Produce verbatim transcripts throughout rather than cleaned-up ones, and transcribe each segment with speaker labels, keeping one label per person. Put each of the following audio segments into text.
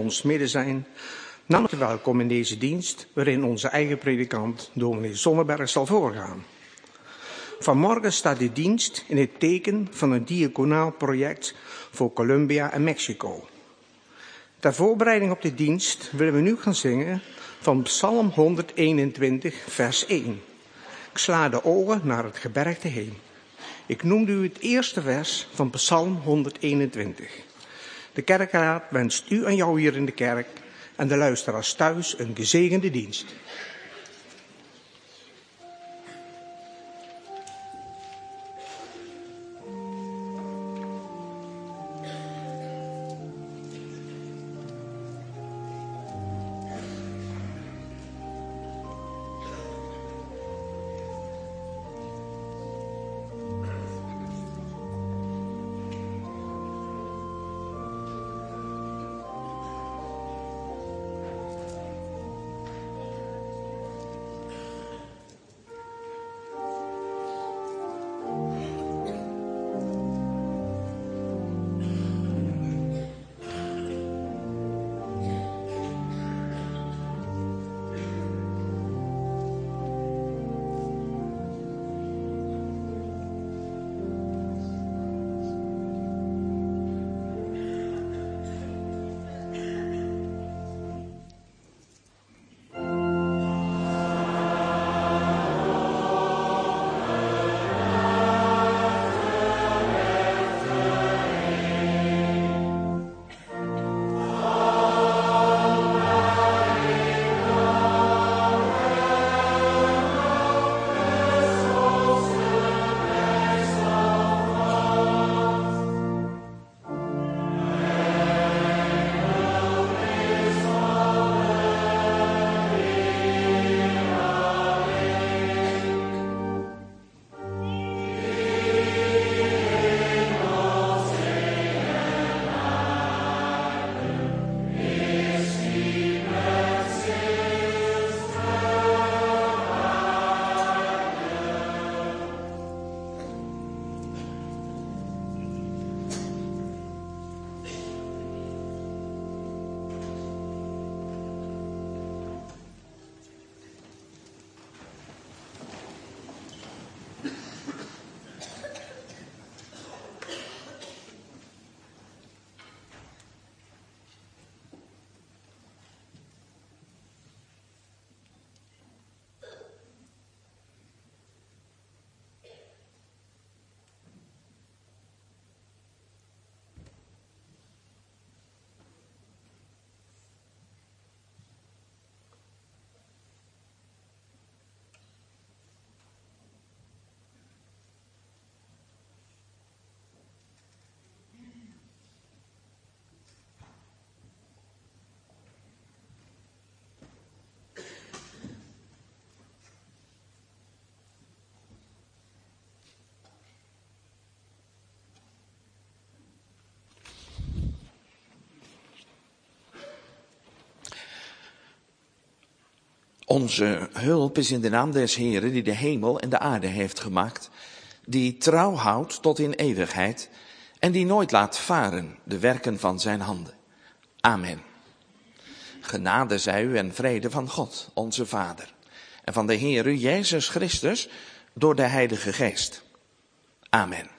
Speaker 1: ons midden zijn, namelijk welkom in deze dienst, waarin onze eigen predikant, dominee Zonneberg, zal voorgaan. Vanmorgen staat de dienst in het teken van een diaconaal project voor Colombia en Mexico. Ter voorbereiding op de dienst willen we nu gaan zingen van Psalm honderdeenentwintig, vers één. Ik sla de ogen naar het gebergte heen. Ik noemde u het eerste vers van Psalm honderdeenentwintig. De kerkraad wenst u en jou hier in de kerk en de luisteraars thuis een gezegende dienst.
Speaker 2: Onze hulp is in de naam des Heeren die de hemel en de aarde heeft gemaakt, die trouw houdt tot in eeuwigheid en die nooit laat varen de werken van zijn handen. Amen. Genade zij u en vrede van God, onze Vader, en van de Heere Jezus Christus door de Heilige Geest. Amen.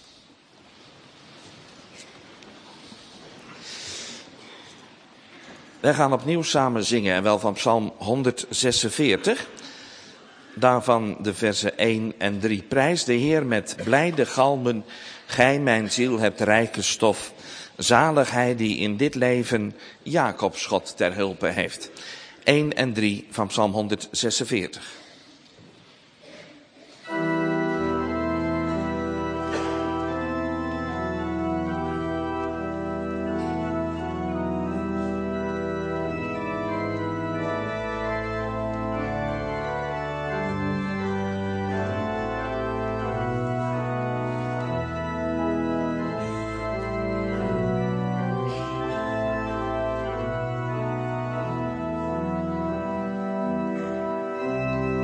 Speaker 2: Wij gaan opnieuw samen zingen, en wel van Psalm honderdzesenveertig. Daarvan de versen één en drie. Prijs de Heer met blijde galmen, gij mijn ziel hebt rijke stof. Zalig hij die in dit leven Jacobs God ter hulpe heeft. één en drie van Psalm honderdzesenveertig.
Speaker 3: Amen.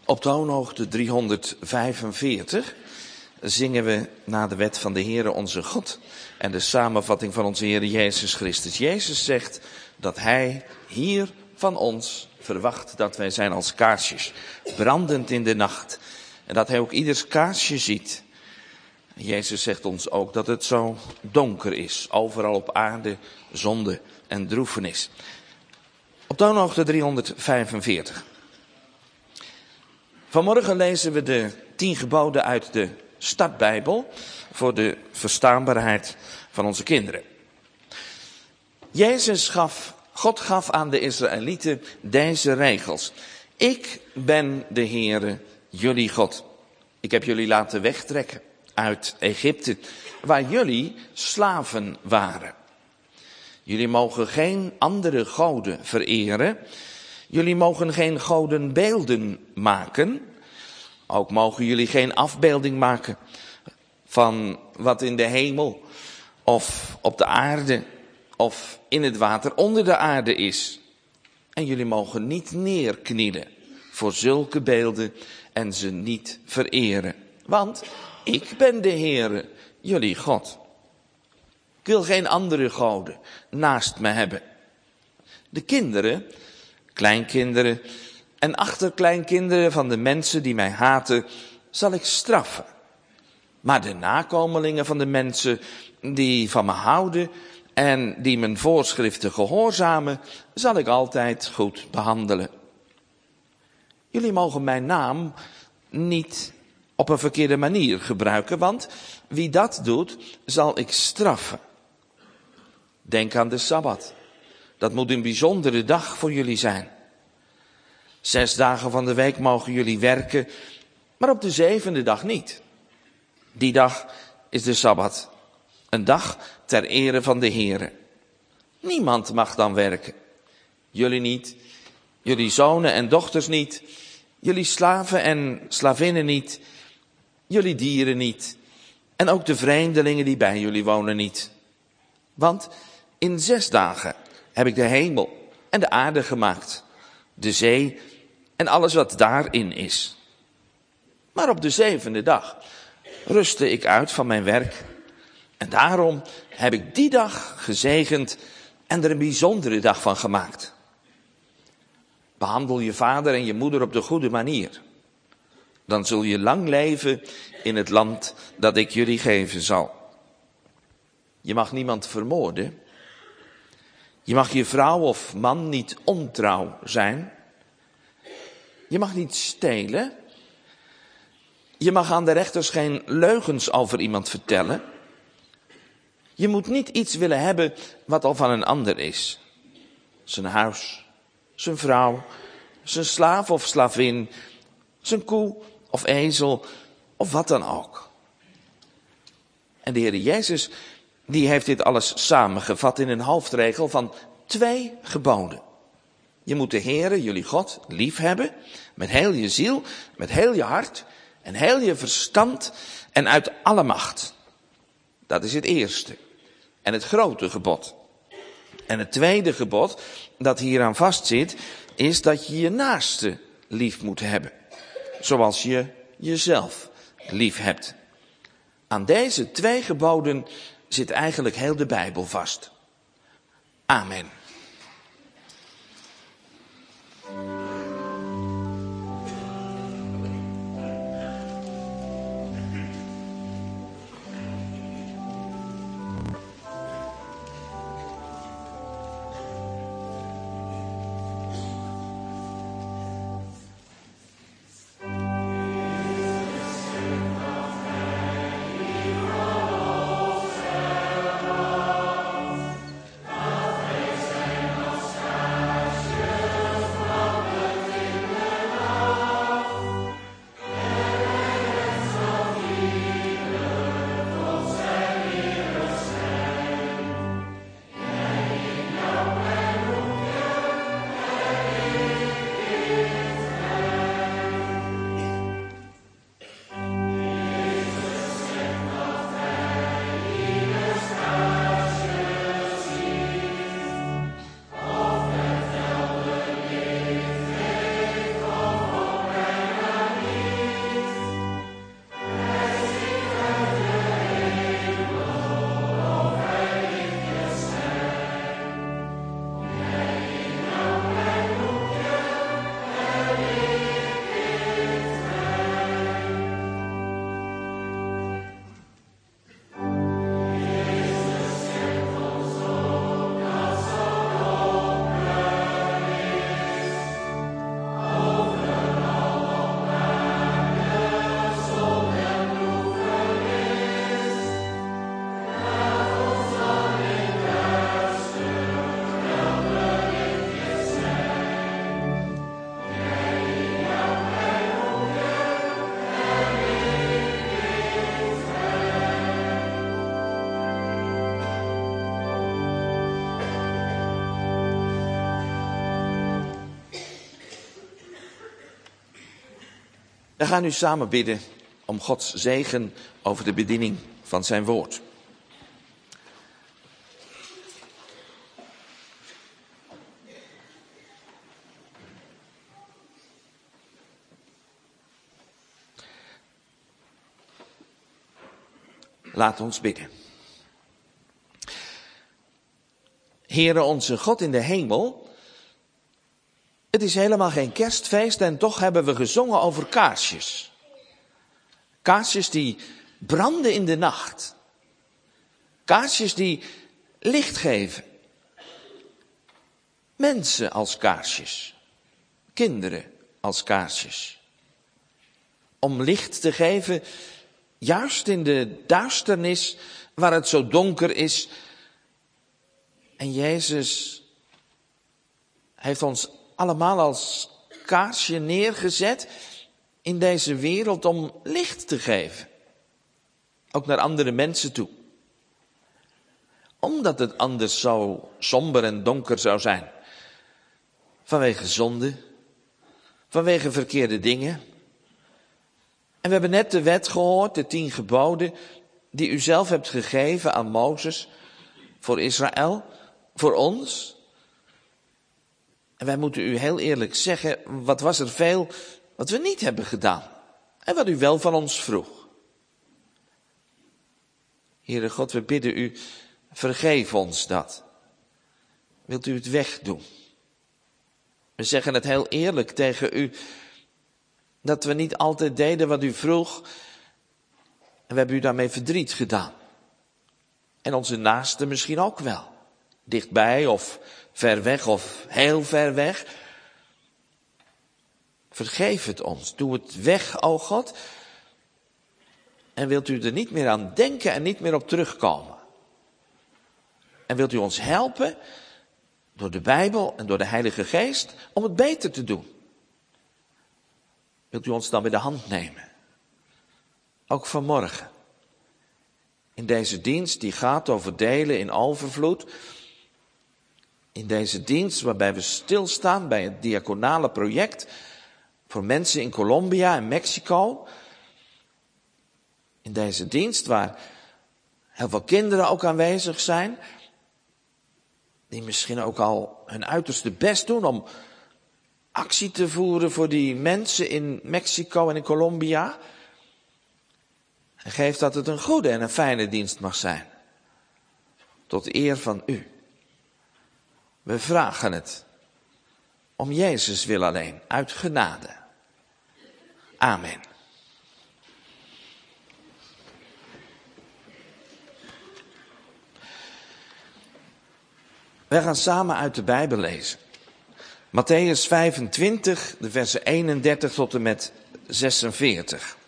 Speaker 2: Op toonhoogte driehonderdvijfenveertig zingen we na de wet van de Heere onze God en de samenvatting van onze Heer Jezus Christus. Jezus zegt dat Hij hier van ons verwacht dat wij zijn als kaarsjes, brandend in de nacht. En dat Hij ook ieders kaarsje ziet. Jezus zegt ons ook dat het zo donker is, overal op aarde, zonde en droefenis. Op toonhoogte driehonderdvijfenveertig. Vanmorgen lezen we de tien geboden uit de Stadbijbel voor de verstaanbaarheid van onze kinderen. Jezus gaf, God gaf aan de Israëlieten deze regels. Ik ben de Heere, jullie God. Ik heb jullie laten wegtrekken uit Egypte, waar jullie slaven waren. Jullie mogen geen andere goden vereren. Jullie mogen geen godenbeelden maken. Ook mogen jullie geen afbeelding maken van wat in de hemel of op de aarde of in het water onder de aarde is. En jullie mogen niet neerknielen voor zulke beelden en ze niet vereren. Want ik ben de Heere, jullie God. Ik wil geen andere goden naast me hebben. De kinderen, kleinkinderen en achterkleinkinderen van de mensen die mij haten, zal ik straffen. Maar de nakomelingen van de mensen die van me houden en die mijn voorschriften gehoorzamen, zal ik altijd goed behandelen. Jullie mogen mijn naam niet op een verkeerde manier gebruiken, want wie dat doet, zal ik straffen. Denk aan de Sabbat. Dat moet een bijzondere dag voor jullie zijn. Zes dagen van de week mogen jullie werken, maar op de zevende dag niet. Die dag is de Sabbat. Een dag ter ere van de Heere. Niemand mag dan werken. Jullie niet, jullie zonen en dochters niet, jullie slaven en slavinnen niet, jullie dieren niet en ook de vreemdelingen die bij jullie wonen niet. Want in zes dagen heb ik de hemel en de aarde gemaakt, de zee en alles wat daarin is. Maar op de zevende dag rustte ik uit van mijn werk en daarom heb ik die dag gezegend en er een bijzondere dag van gemaakt. Behandel je vader en je moeder op de goede manier. Dan zul je lang leven in het land dat ik jullie geven zal. Je mag niemand vermoorden. Je mag je vrouw of man niet ontrouw zijn. Je mag niet stelen. Je mag aan de rechters geen leugens over iemand vertellen. Je moet niet iets willen hebben wat al van een ander is. Zijn huis, zijn vrouw, zijn slaaf of slavin, zijn koe of ezel of wat dan ook. En de Heer Jezus, die heeft dit alles samengevat in een hoofdregel van twee geboden. Je moet de Heere, jullie God, lief hebben met heel je ziel, met heel je hart en heel je verstand en uit alle macht. Dat is het eerste en het grote gebod. En het tweede gebod dat hieraan vastzit, is dat je je naaste lief moet hebben. Zoals je jezelf lief hebt. Aan deze twee geboden zit eigenlijk heel de Bijbel vast. Amen.
Speaker 3: Amen.
Speaker 2: We gaan nu samen bidden om Gods zegen over de bediening van zijn woord. Laat ons bidden. Heere onze God in de hemel, het is helemaal geen kerstfeest en toch hebben we gezongen over kaarsjes. Kaarsjes die branden in de nacht. Kaarsjes die licht geven. Mensen als kaarsjes. Kinderen als kaarsjes. Om licht te geven, juist in de duisternis waar het zo donker is. En Jezus heeft ons allemaal als kaarsje neergezet in deze wereld om licht te geven. Ook naar andere mensen toe. Omdat het anders zo somber en donker zou zijn. Vanwege zonde. Vanwege verkeerde dingen. En we hebben net de wet gehoord, de tien geboden, die u zelf hebt gegeven aan Mozes. Voor Israël, voor ons. En wij moeten u heel eerlijk zeggen, wat was er veel wat we niet hebben gedaan. En wat u wel van ons vroeg. Heere God, we bidden u, vergeef ons dat. Wilt u het wegdoen? We zeggen het heel eerlijk tegen u, dat we niet altijd deden wat u vroeg. En we hebben u daarmee verdriet gedaan. En onze naasten misschien ook wel. Dichtbij of ver weg of heel ver weg. Vergeef het ons. Doe het weg, o God. En wilt u er niet meer aan denken en niet meer op terugkomen. En wilt u ons helpen, door de Bijbel en door de Heilige Geest, om het beter te doen. Wilt u ons dan bij de hand nemen? Ook vanmorgen. In deze dienst die gaat over delen in overvloed. In deze dienst waarbij we stilstaan bij het diaconale project voor mensen in Colombia en Mexico. In deze dienst waar heel veel kinderen ook aanwezig zijn. Die misschien ook al hun uiterste best doen om actie te voeren voor die mensen in Mexico en in Colombia. En geef dat het een goede en een fijne dienst mag zijn. Tot eer van u. We vragen het. Om Jezus wil alleen. Uit genade. Amen. Wij gaan samen uit de Bijbel lezen. Mattheüs vijfentwintig, de versen eenendertig tot en met zesenveertig.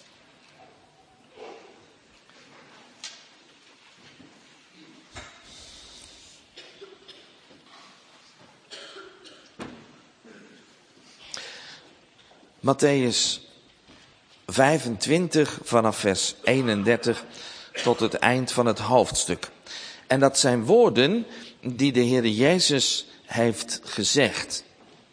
Speaker 2: Mattheüs vijfentwintig vanaf vers eenendertig tot het eind van het hoofdstuk. En dat zijn woorden die de Heer Jezus heeft gezegd.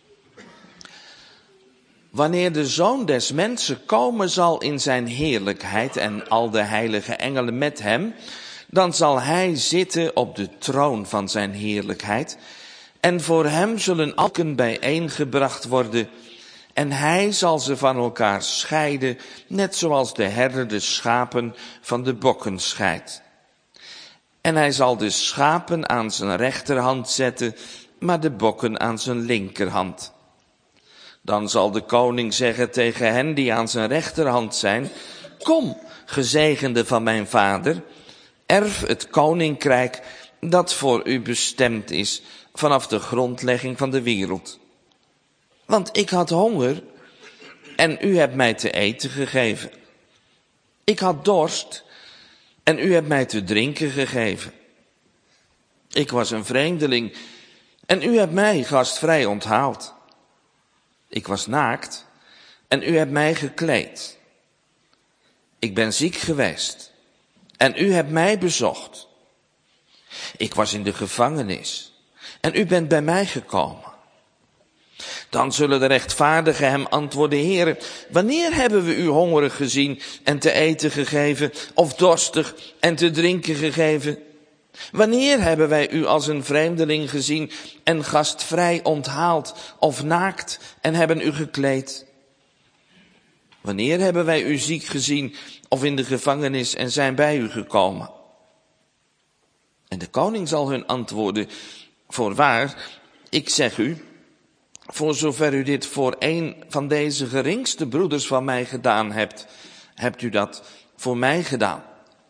Speaker 2: Wanneer de Zoon des Mensen komen zal in zijn heerlijkheid en al de heilige engelen met hem, dan zal hij zitten op de troon van zijn heerlijkheid. En voor hem zullen alken bijeengebracht worden. En hij zal ze van elkaar scheiden, net zoals de herder de schapen van de bokken scheidt. En hij zal de schapen aan zijn rechterhand zetten, maar de bokken aan zijn linkerhand. Dan zal de koning zeggen tegen hen die aan zijn rechterhand zijn: Kom, gezegende van mijn vader, erf het koninkrijk dat voor u bestemd is vanaf de grondlegging van de wereld. Want ik had honger en u hebt mij te eten gegeven. Ik had dorst en u hebt mij te drinken gegeven. Ik was een vreemdeling en u hebt mij gastvrij onthaald. Ik was naakt en u hebt mij gekleed. Ik ben ziek geweest en u hebt mij bezocht. Ik was in de gevangenis en u bent bij mij gekomen. Dan zullen de rechtvaardigen hem antwoorden, Heere, wanneer hebben we u hongerig gezien en te eten gegeven, of dorstig en te drinken gegeven? Wanneer hebben wij u als een vreemdeling gezien en gastvrij onthaald, of naakt en hebben u gekleed? Wanneer hebben wij u ziek gezien of in de gevangenis en zijn bij u gekomen? En de koning zal hun antwoorden, voorwaar, ik zeg u, voor zover u dit voor een van deze geringste broeders van mij gedaan hebt, hebt u dat voor mij gedaan.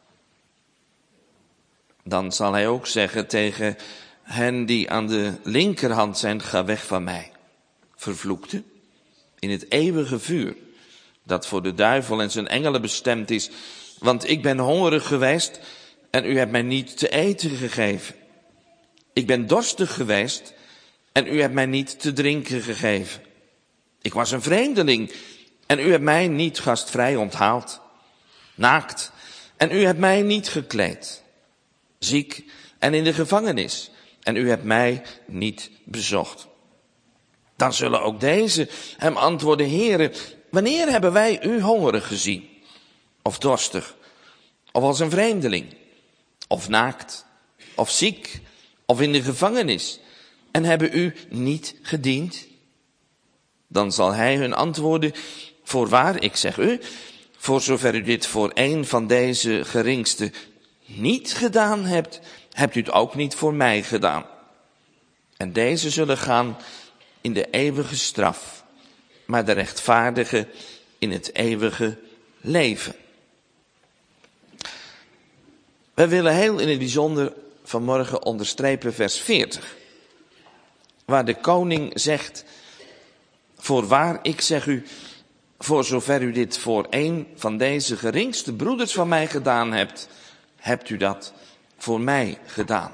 Speaker 2: Dan zal hij ook zeggen tegen hen die aan de linkerhand zijn, ga weg van mij, vervloekte, in het eeuwige vuur, dat voor de duivel en zijn engelen bestemd is, want ik ben hongerig geweest en u hebt mij niet te eten gegeven. Ik ben dorstig geweest en u hebt mij niet te drinken gegeven. Ik was een vreemdeling en u hebt mij niet gastvrij onthaald. Naakt en u hebt mij niet gekleed. Ziek en in de gevangenis en u hebt mij niet bezocht. Dan zullen ook deze hem antwoorden, Heere, wanneer hebben wij u hongerig gezien? Of dorstig, of als een vreemdeling, of naakt, of ziek, of in de gevangenis, en hebben u niet gediend? Dan zal hij hun antwoorden, voorwaar, ik zeg u, voor zover u dit voor een van deze geringste niet gedaan hebt, hebt u het ook niet voor mij gedaan. En deze zullen gaan in de eeuwige straf, maar de rechtvaardigen in het eeuwige leven. Wij willen heel in het bijzonder vanmorgen onderstrepen vers veertig. Waar de koning zegt, voorwaar, ik zeg u, voor zover u dit voor een van deze geringste broeders van mij gedaan hebt, hebt u dat voor mij gedaan.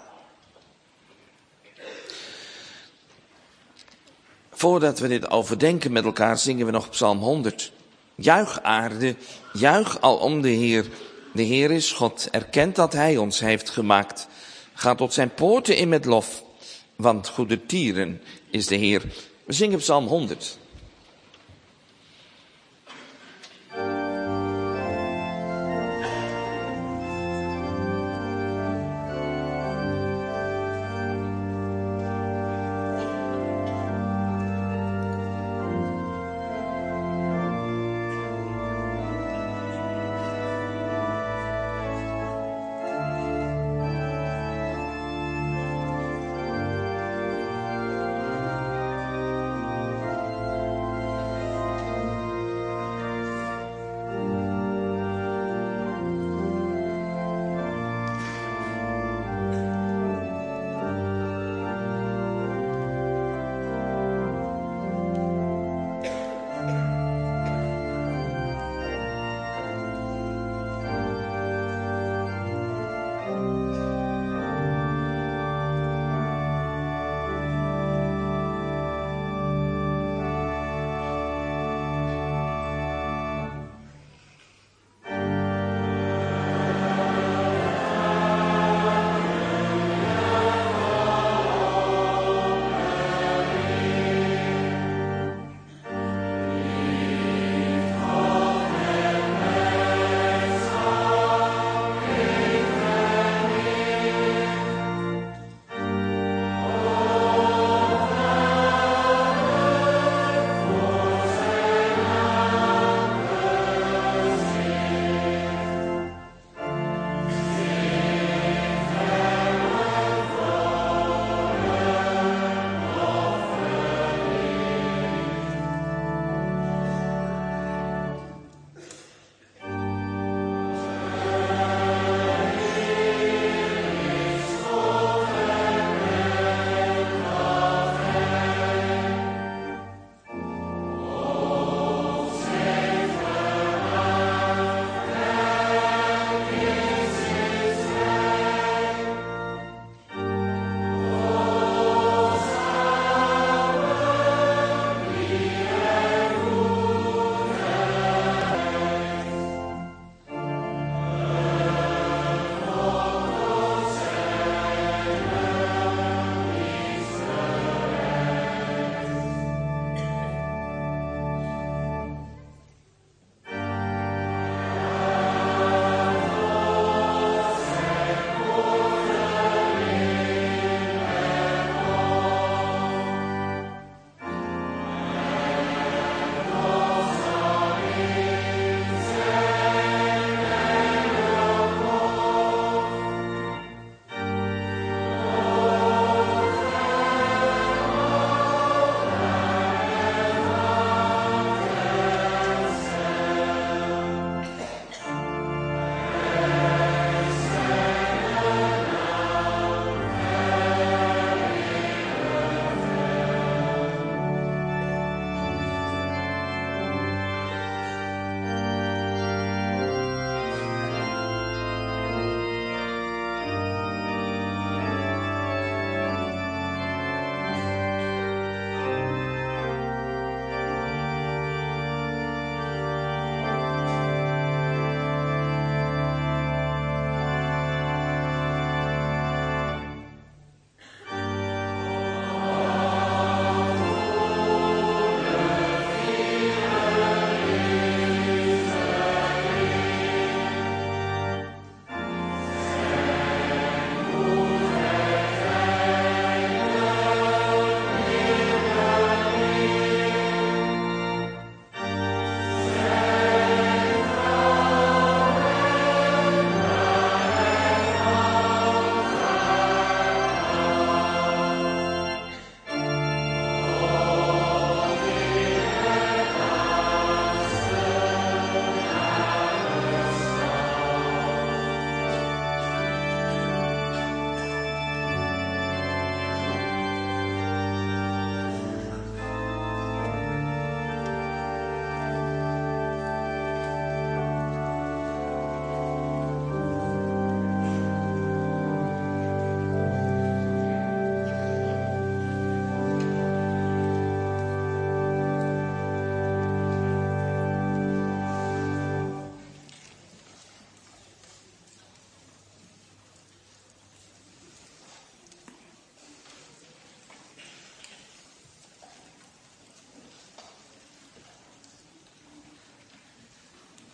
Speaker 2: Voordat we dit overdenken met elkaar, zingen we nog Psalm honderd. Juich aarde, juich alom de Heer. De Heer is God, erkent dat Hij ons heeft gemaakt. Ga tot zijn poorten in met lof, want goede tieren is de Heer. We zingen Psalm honderd.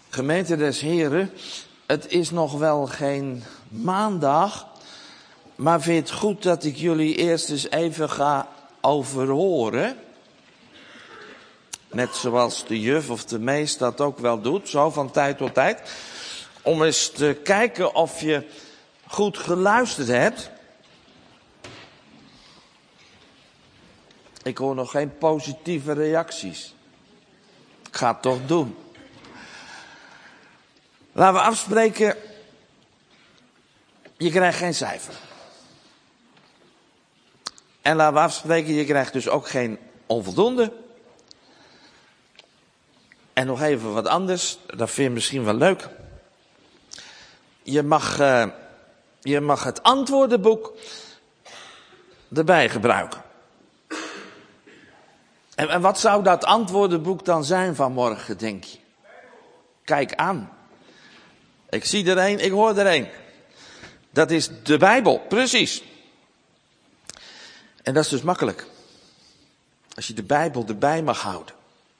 Speaker 2: Gemeente des Heren, het is nog wel geen maandag, maar vind je het goed dat ik jullie eerst eens even ga overhoren? Net zoals de juf of de meest dat ook wel doet, zo van tijd tot tijd. Om eens te kijken of je goed geluisterd hebt. Ik hoor nog geen positieve reacties. Ik ga het toch doen. Laten we afspreken, je krijgt geen cijfer. En laten we afspreken, je krijgt dus ook geen onvoldoende. En nog even wat anders, dat vind je misschien wel leuk. Je mag, uh, je mag het antwoordenboek erbij gebruiken. En, en wat zou dat antwoordenboek dan zijn vanmorgen, denk je? Kijk aan. Ik zie er een, ik hoor er een. Dat is de Bijbel, precies. En dat is dus makkelijk. Als je de Bijbel erbij mag houden.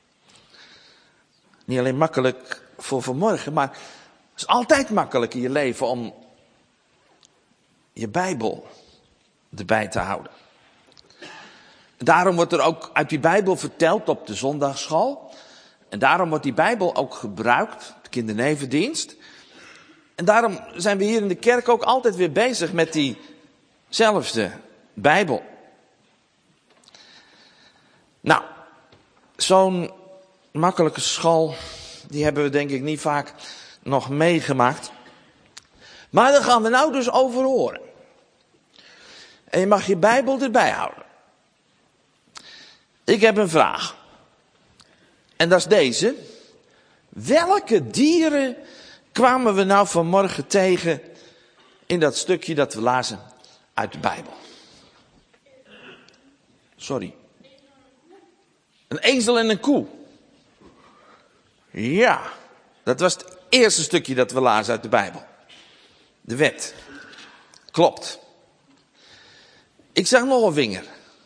Speaker 2: Niet alleen makkelijk voor vanmorgen, maar het is altijd makkelijk in je leven om je Bijbel erbij te houden. Daarom wordt er ook uit die Bijbel verteld op de zondagsschool. En daarom wordt die Bijbel ook gebruikt, de kindernevendienst. En daarom zijn we hier in de kerk ook altijd weer bezig met diezelfde Bijbel. Nou, zo'n makkelijke school, die hebben we denk ik niet vaak nog meegemaakt. Maar daar gaan we nou dus over horen. En je mag je Bijbel erbij houden. Ik heb een vraag. En dat is deze. Welke dieren kwamen we nou vanmorgen tegen in dat stukje dat we lazen uit de Bijbel? Sorry. Een ezel en een koe. Ja, dat was het eerste stukje dat we lazen uit de Bijbel. De wet. Klopt. Ik zag nog een vinger.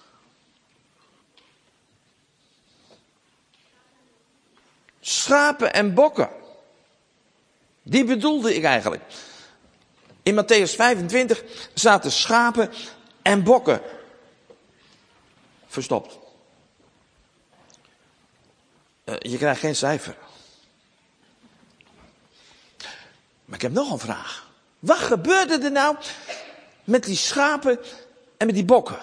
Speaker 2: Schapen en bokken. Die bedoelde ik eigenlijk. In Matthäus vijfentwintig zaten schapen en bokken verstopt. Uh, je krijgt geen cijfer. Maar ik heb nog een vraag. Wat gebeurde er nou met die schapen en met die bokken?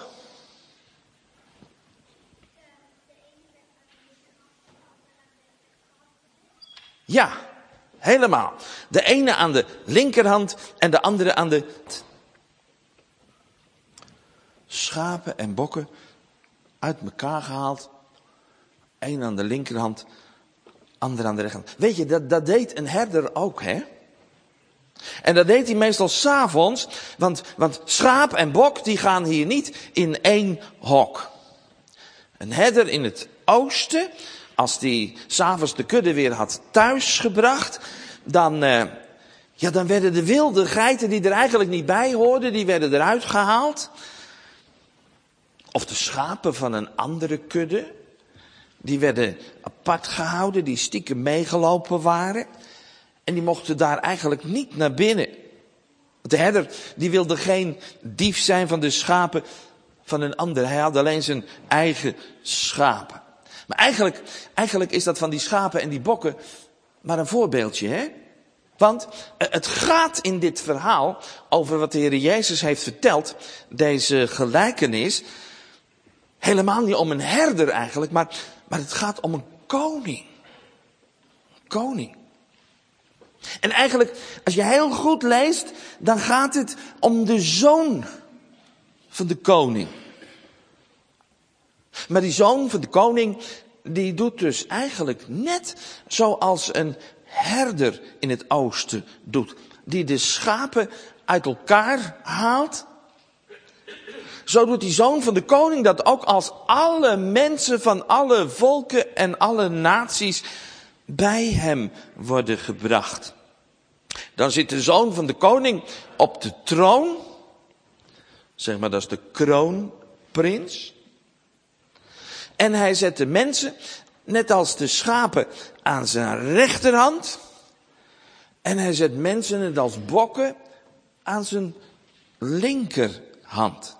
Speaker 2: Ja, helemaal. De ene aan de linkerhand en de andere aan de... Schapen en bokken uit elkaar gehaald. Eén aan de linkerhand, ander aan de rechterhand. Weet je, dat, dat deed een herder ook, hè? En dat deed hij meestal 's avonds, want, want schaap en bok die gaan hier niet in één hok. Een herder in het oosten, als die 's avonds de kudde weer had thuisgebracht, dan, uh, ja, dan werden de wilde geiten die er eigenlijk niet bij hoorden, die werden eruit gehaald. Of de schapen van een andere kudde, die werden apart gehouden, die stiekem meegelopen waren. En die mochten daar eigenlijk niet naar binnen. De herder, die wilde geen dief zijn van de schapen van een ander. Hij had alleen zijn eigen schapen. Maar eigenlijk, eigenlijk is dat van die schapen en die bokken maar een voorbeeldje, hè? Want het gaat in dit verhaal over wat de Heer Jezus heeft verteld, deze gelijkenis, helemaal niet om een herder eigenlijk, maar, maar het gaat om een koning. Een koning. En eigenlijk, als je heel goed leest, dan gaat het om de zoon van de koning. Maar die zoon van de koning, die doet dus eigenlijk net zoals een herder in het oosten doet. Die de schapen uit elkaar haalt. Zo doet die zoon van de koning dat ook als alle mensen van alle volken en alle naties bij hem worden gebracht. Dan zit de zoon van de koning op de troon. Zeg maar, dat is de kroonprins. En hij zet de mensen, net als de schapen, aan zijn rechterhand. En hij zet mensen het als bokken aan zijn linkerhand.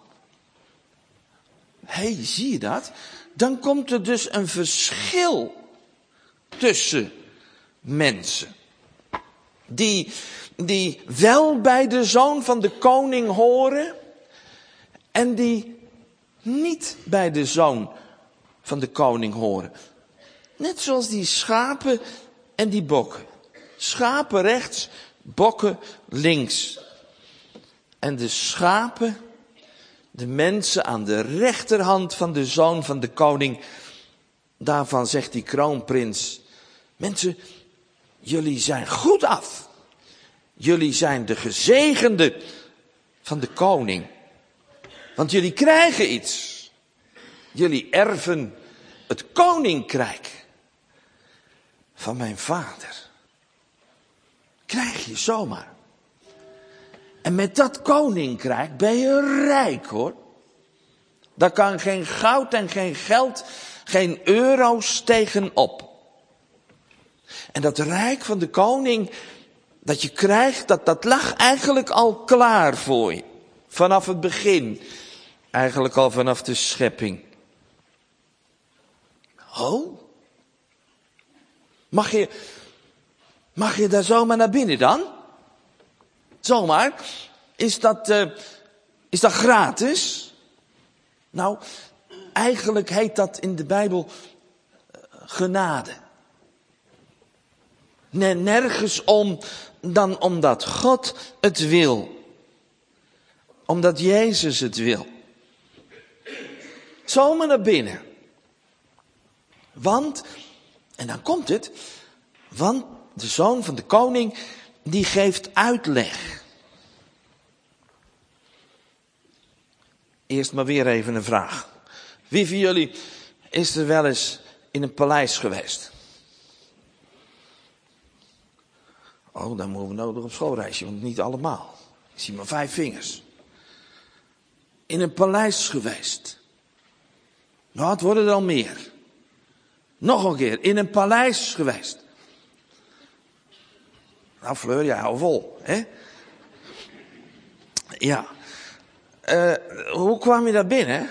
Speaker 2: Hé, hey, zie je dat? Dan komt er dus een verschil tussen mensen. Die, die wel bij de zoon van de koning horen. En die niet bij de zoon van de koning horen. Net zoals die schapen en die bokken. Schapen rechts, bokken links. En de schapen, de mensen aan de rechterhand van de zoon van de koning. Daarvan zegt die kroonprins: mensen, jullie zijn goed af. Jullie zijn de gezegenden van de koning. Want jullie krijgen iets. Jullie erven het koninkrijk van mijn vader. Krijg je zomaar. En met dat koninkrijk ben je rijk, hoor. Daar kan geen goud en geen geld, geen euro's tegenop. En dat rijk van de koning dat je krijgt, dat, dat lag eigenlijk al klaar voor je. Vanaf het begin. Eigenlijk al vanaf de schepping. Oh? Mag je, mag je daar zomaar naar binnen dan? Zomaar? Is dat, uh, is dat gratis? Nou, eigenlijk heet dat in de Bijbel uh, genade. Nee, nergens om dan omdat God het wil. Omdat Jezus het wil. Zomaar naar binnen. Want, en dan komt het, want de zoon van de koning, die geeft uitleg. Eerst maar weer even een vraag. Wie van jullie is er wel eens in een paleis geweest? Oh, dan moeten we nodig op schoolreisje, want niet allemaal. Ik zie maar vijf vingers. In een paleis geweest. Nou, het worden er al meer. Nog een keer, in een paleis geweest. Nou, Fleur, jij hou vol, hè? Ja. Uh, hoe kwam je daar binnen?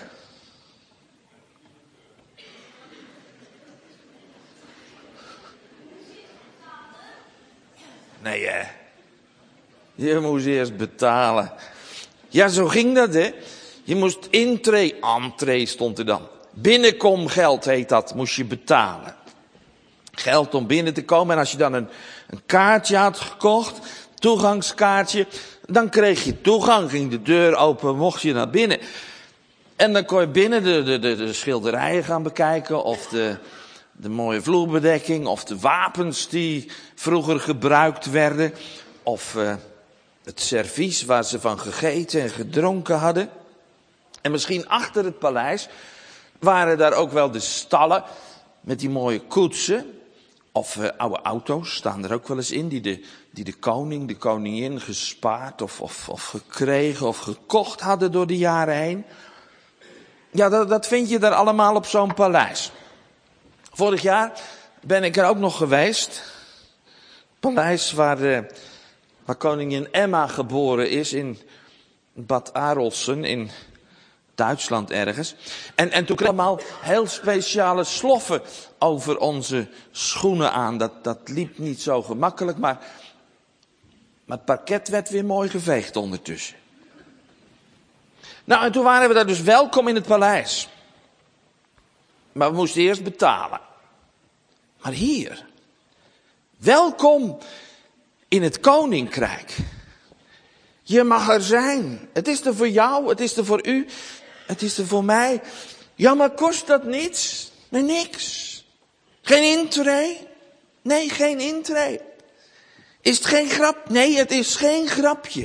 Speaker 2: Nee, hè. Je moest eerst betalen. Ja, zo ging dat, hè. Je moest intree, entree stond er dan. Binnenkomgeld heet dat, moest je betalen. Geld om binnen te komen. En als je dan een, een kaartje had gekocht, toegangskaartje, dan kreeg je toegang, ging de deur open, mocht je naar binnen. En dan kon je binnen de, de, de, de schilderijen gaan bekijken, of de, de mooie vloerbedekking, of de wapens die vroeger gebruikt werden, of uh, het servies waar ze van gegeten en gedronken hadden. En misschien achter het paleis waren daar ook wel de stallen met die mooie koetsen. Of uh, oude auto's staan er ook wel eens in, die de, die de koning, de koningin gespaard of, of, of gekregen of gekocht hadden door de jaren heen. Ja, dat, dat vind je daar allemaal op zo'n paleis. Vorig jaar ben ik er ook nog geweest. Paleis waar, uh, waar koningin Emma geboren is in Bad Arolsen in Duitsland ergens. En, en toen kregen we allemaal heel speciale sloffen over onze schoenen aan. Dat, dat liep niet zo gemakkelijk, maar, maar het parket werd weer mooi geveegd ondertussen. Nou, en toen waren we daar dus welkom in het paleis. Maar we moesten eerst betalen. Maar hier, welkom in het koninkrijk. Je mag er zijn. Het is er voor jou, het is er voor u, het is er voor mij. Ja, maar kost dat niets? Nee, niks. Geen intree? Nee, geen intree. Is het geen grap? Nee, het is geen grapje.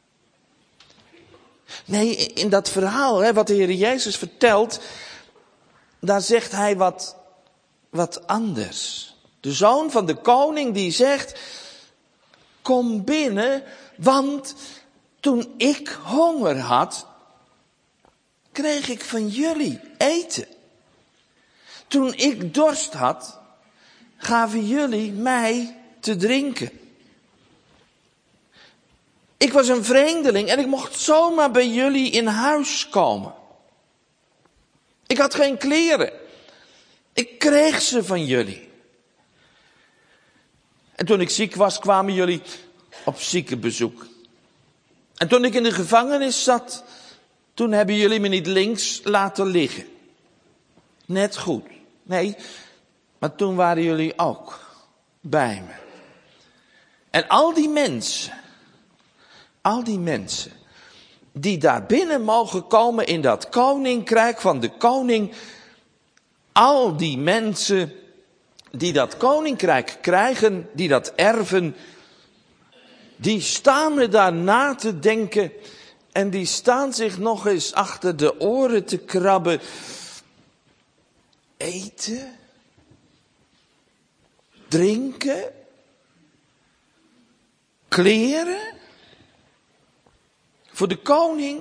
Speaker 2: Nee, in dat verhaal, hè, wat de Heer Jezus vertelt, daar zegt hij wat, wat anders. De zoon van de koning die zegt, kom binnen, want toen ik honger had, kreeg ik van jullie eten. Toen ik dorst had, gaven jullie mij te drinken. Ik was een vreemdeling en ik mocht zomaar bij jullie in huis komen. Ik had geen kleren. Ik kreeg ze van jullie. En toen ik ziek was, kwamen jullie op ziekenbezoek. En toen ik in de gevangenis zat, toen hebben jullie me niet links laten liggen. Net goed. Nee, maar toen waren jullie ook bij me. En al die mensen, al die mensen die daar binnen mogen komen in dat koninkrijk van de koning, al die mensen die dat koninkrijk krijgen, die dat erven, die staan me daarna te denken en die staan zich nog eens achter de oren te krabben. Eten? Drinken? Kleren? Voor de koning?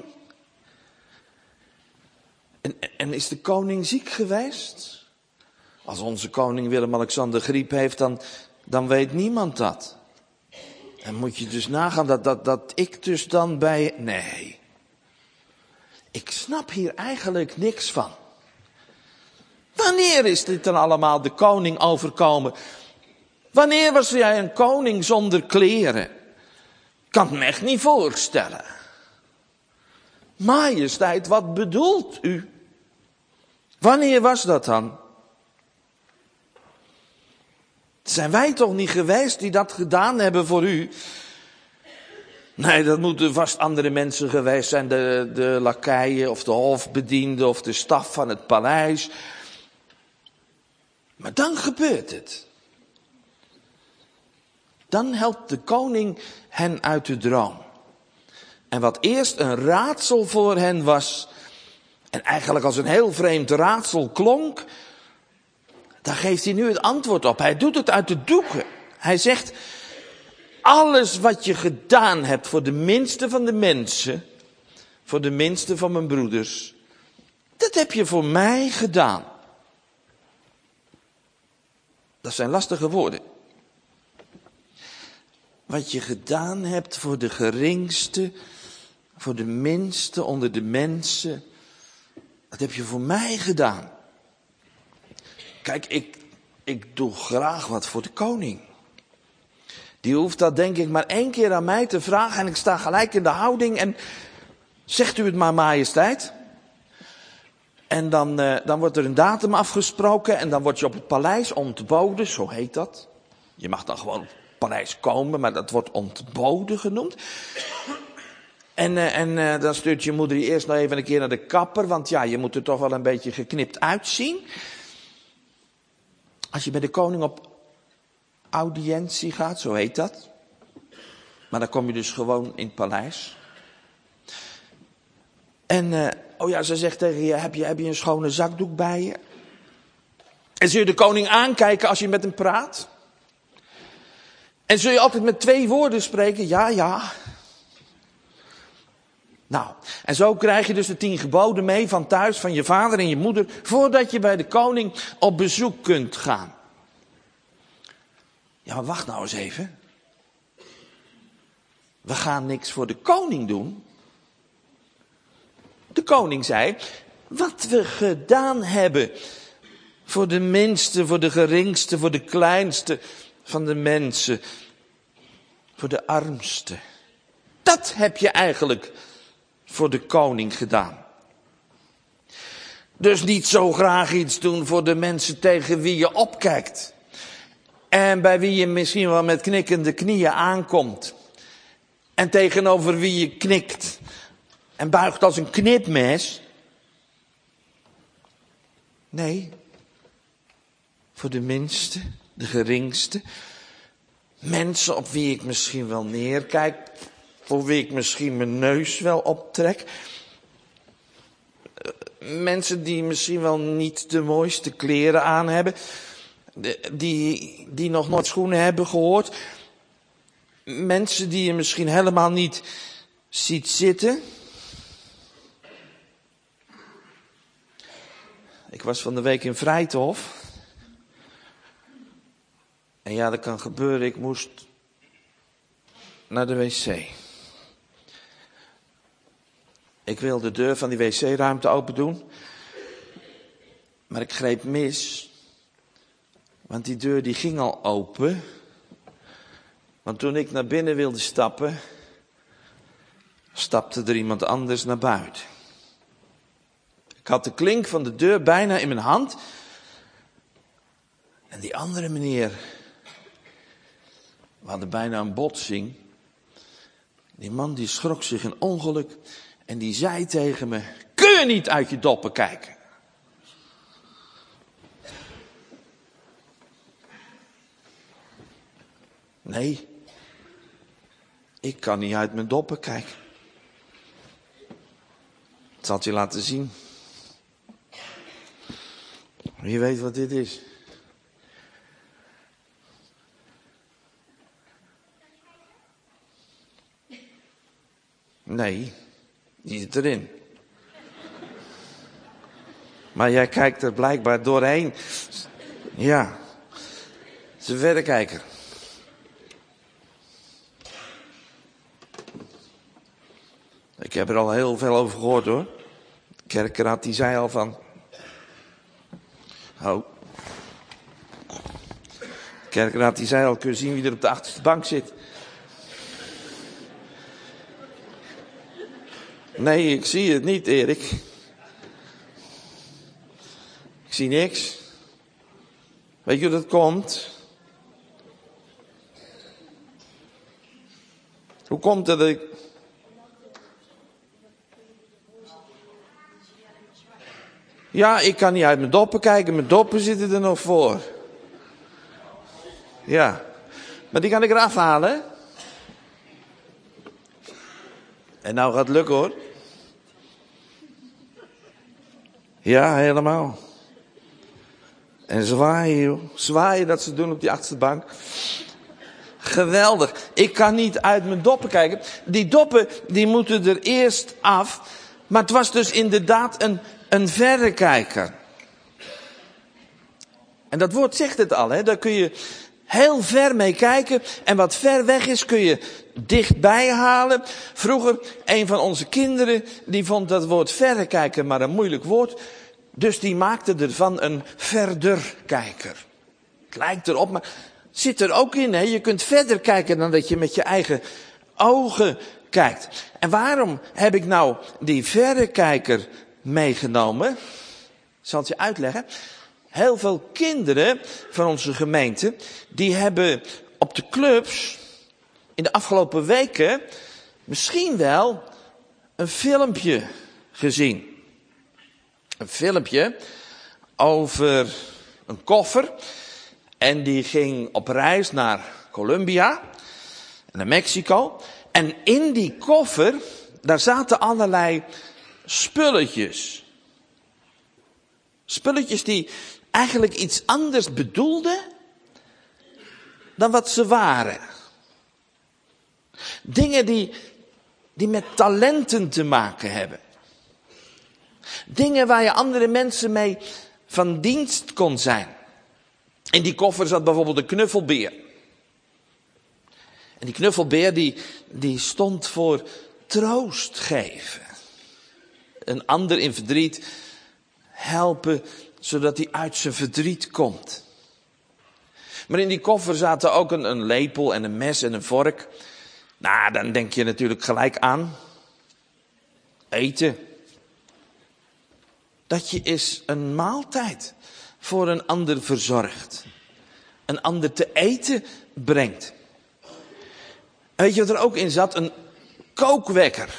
Speaker 2: En, en is de koning ziek geweest? Als onze koning Willem-Alexander griep heeft, dan, dan weet niemand dat. En moet je dus nagaan dat, dat, dat ik dus dan bij... Nee. Ik snap hier eigenlijk niks van. Wanneer is dit dan allemaal de koning overkomen? Wanneer was jij een koning zonder kleren? Ik kan het me echt niet voorstellen. Majesteit, wat bedoelt u? Wanneer was dat dan? Zijn wij toch niet geweest die dat gedaan hebben voor u? Nee, dat moeten vast andere mensen geweest zijn. De, de lakeien of de hofbedienden of de staf van het paleis. Maar dan gebeurt het. Dan helpt de koning hen uit de droom. En wat eerst een raadsel voor hen was, en eigenlijk als een heel vreemd raadsel klonk, daar geeft hij nu het antwoord op. Hij doet het uit de doeken. Hij zegt, alles wat je gedaan hebt voor de minste van de mensen, voor de minste van mijn broeders, dat heb je voor mij gedaan. Dat zijn lastige woorden. Wat je gedaan hebt voor de geringste, voor de minste onder de mensen, dat heb je voor mij gedaan. Kijk, ik, ik doe graag wat voor de koning. Die hoeft dat denk ik maar één keer aan mij te vragen en ik sta gelijk in de houding en zegt u het maar, majesteit. En dan, uh, dan wordt er een datum afgesproken en dan word je op het paleis ontboden, zo heet dat. Je mag dan gewoon op het paleis komen, maar dat wordt ontboden genoemd. En, uh, en uh, dan stuurt je moeder je eerst nog even een keer naar de kapper, want ja, je moet er toch wel een beetje geknipt uitzien. Als je bij de koning op audiëntie gaat, zo heet dat. Maar dan kom je dus gewoon in het paleis. En, uh, oh ja, ze zegt tegen je, heb je, heb je een schone zakdoek bij je? En zul je de koning aankijken als je met hem praat? En zul je altijd met twee woorden spreken? Ja, ja. Nou, en zo krijg je dus de tien geboden mee van thuis, van je vader en je moeder, voordat je bij de koning op bezoek kunt gaan. Ja, maar wacht nou eens even. We gaan niks voor de koning doen. De koning zei, wat we gedaan hebben voor de minste, voor de geringste, voor de kleinste van de mensen, voor de armste. Dat heb je eigenlijk voor de koning gedaan. Dus niet zo graag iets doen voor de mensen tegen wie je opkijkt. En bij wie je misschien wel met knikkende knieën aankomt. En tegenover wie je knikt. En buigt als een knipmes. Nee. Voor de minste, de geringste. Mensen op wie ik misschien wel neerkijk. Voor wie ik misschien mijn neus wel optrek. Mensen die misschien wel niet de mooiste kleren aan hebben. Die, die nog nooit schoenen hebben gehoord. Mensen die je misschien helemaal niet ziet zitten. Ik was van de week in Vrijthof. En ja, dat kan gebeuren. Ik moest naar de wc. Ik wil de deur van die wc-ruimte open doen. Maar ik greep mis. Want die deur die ging al open. Want toen ik naar binnen wilde stappen, stapte er iemand anders naar buiten. Ik had de klink van de deur bijna in mijn hand. En die andere meneer, we hadden bijna een botsing. Die man die schrok zich een ongeluk en die zei tegen me: kun je niet uit je doppen kijken? Nee, ik kan niet uit mijn doppen kijken. Ik zal het je laten zien. Wie weet wat dit is. Nee, die zit erin. Maar jij kijkt er blijkbaar doorheen. Ja, het is een verrekijker. Ik heb er al heel veel over gehoord hoor. Kerkraad die zei al van... Oh. Kerkraad die zei al, kun je zien wie er op de achterste bank zit. Nee, ik zie het niet, Erik. Ik zie niks. Weet je hoe dat komt? Hoe komt het dat ik... Ja, ik kan niet uit mijn doppen kijken. Mijn doppen zitten er nog voor. Ja. Maar die kan ik eraf halen. En nou gaat het lukken hoor. Ja, helemaal. En zwaaien joh. Zwaaien dat ze doen op die achterste bank. Geweldig. Ik kan niet uit mijn doppen kijken. Die doppen die moeten er eerst af. Maar het was dus inderdaad een, een verrekijker. En dat woord zegt het al. Hè? Daar kun je heel ver mee kijken. En wat ver weg is kun je dichtbij halen. Vroeger, een van onze kinderen, die vond dat woord verrekijker maar een moeilijk woord. Dus die maakte ervan een verderkijker. Het lijkt erop, maar zit er ook in. Hè? Je kunt verder kijken dan dat je met je eigen ogen kijkt. En waarom heb ik nou die verrekijker meegenomen? Ik zal het je uitleggen. Heel veel kinderen van onze gemeente, die hebben op de clubs in de afgelopen weken misschien wel een filmpje gezien. Een filmpje over een koffer. En die ging op reis naar Colombia en naar Mexico. En in die koffer, daar zaten allerlei spulletjes. Spulletjes die eigenlijk iets anders bedoelden dan wat ze waren. Dingen die, die met talenten te maken hebben. Dingen waar je andere mensen mee van dienst kon zijn. In die koffer zat bijvoorbeeld een knuffelbeer. En die knuffelbeer die, die stond voor troost geven. Een ander in verdriet helpen zodat hij uit zijn verdriet komt. Maar in die koffer zaten ook een, een lepel en een mes en een vork. Nou, dan denk je natuurlijk gelijk aan eten. Dat je eens een maaltijd voor een ander verzorgt. Een ander te eten brengt. En weet je wat er ook in zat? Een kookwekker.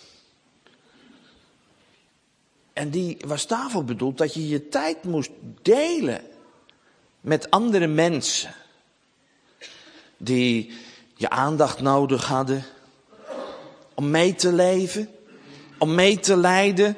Speaker 2: En die was daarvoor bedoeld dat je je tijd moest delen met andere mensen. Die je aandacht nodig hadden. Om mee te leven. Om mee te lijden.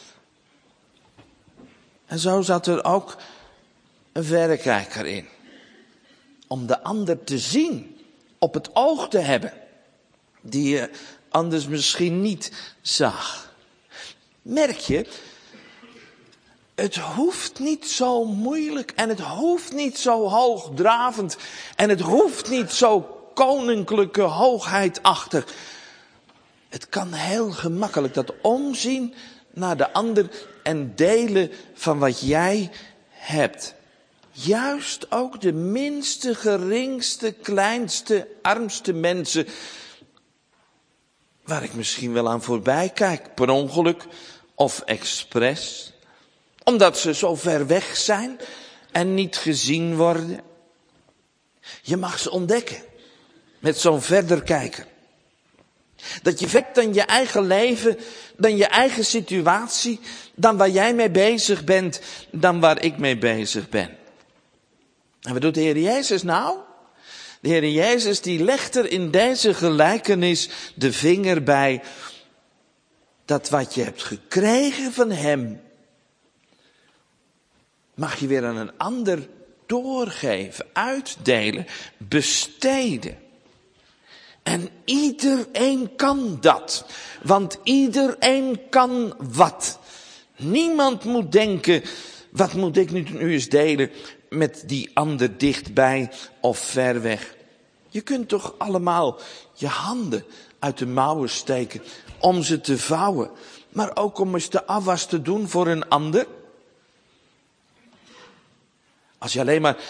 Speaker 2: En zo zat er ook een verrekijker in. Om de ander te zien. Op het oog te hebben. Die je anders misschien niet zag. Merk je, het hoeft niet zo moeilijk en het hoeft niet zo hoogdravend en het hoeft niet zo koninklijke hoogheidachtig. Het kan heel gemakkelijk, dat omzien naar de ander en delen van wat jij hebt. Juist ook de minste, geringste, kleinste, armste mensen, waar ik misschien wel aan voorbij kijk, per ongeluk of expres, omdat ze zo ver weg zijn en niet gezien worden. Je mag ze ontdekken met zo'n verderkijker. Dat je verder dan je eigen leven, dan je eigen situatie, dan waar jij mee bezig bent, dan waar ik mee bezig ben. En wat doet de Heer Jezus nou? De Heer Jezus die legt er in deze gelijkenis de vinger bij dat wat je hebt gekregen van hem, mag je weer aan een ander doorgeven, uitdelen, besteden. En iedereen kan dat, want iedereen kan wat. Niemand moet denken, wat moet ik nu eens delen met die ander dichtbij of ver weg. Je kunt toch allemaal je handen uit de mouwen steken om ze te vouwen, maar ook om eens de afwas te doen voor een ander. Als je alleen maar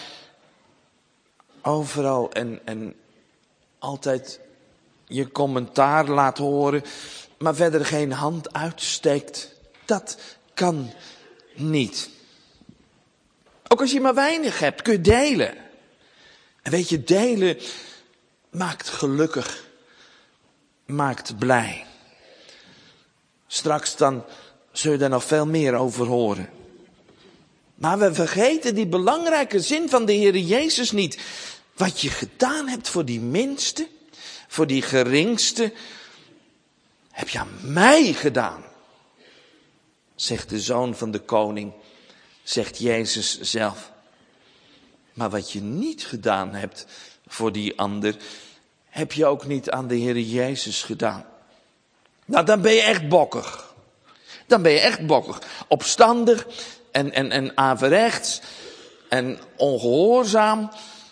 Speaker 2: overal en, en altijd je commentaar laat horen, maar verder geen hand uitsteekt, dat kan niet. Ook als je maar weinig hebt, kun je delen. En weet je, delen maakt gelukkig, maakt blij. Straks dan zul je daar nog veel meer over horen. Maar we vergeten die belangrijke zin van de Heer Jezus niet. Wat je gedaan hebt voor die minste, voor die geringste, heb je aan mij gedaan. Zegt de zoon van de koning, zegt Jezus zelf. Maar wat je niet gedaan hebt voor die ander, heb je ook niet aan de Heer Jezus gedaan. Nou, dan ben je echt bokkig. Dan ben je echt bokkig. Opstandig en, en, en averechts en ongehoorzaam.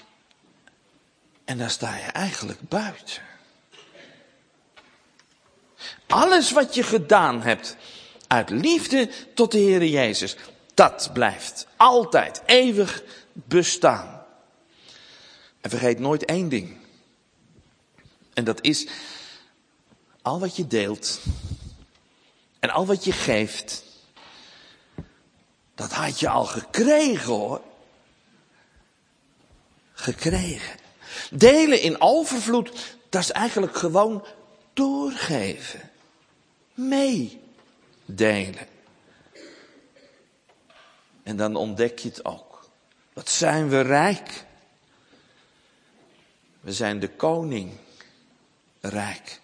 Speaker 2: En dan sta je eigenlijk buiten. Alles wat je gedaan hebt uit liefde tot de Heer Jezus, dat blijft altijd eeuwig bestaan. En vergeet nooit één ding. En dat is, al wat je deelt en al wat je geeft, dat had je al gekregen hoor. Gekregen. Delen in overvloed, dat is eigenlijk gewoon doorgeven. Meedelen. En dan ontdek je het ook. Wat zijn we rijk. We zijn de koning rijk.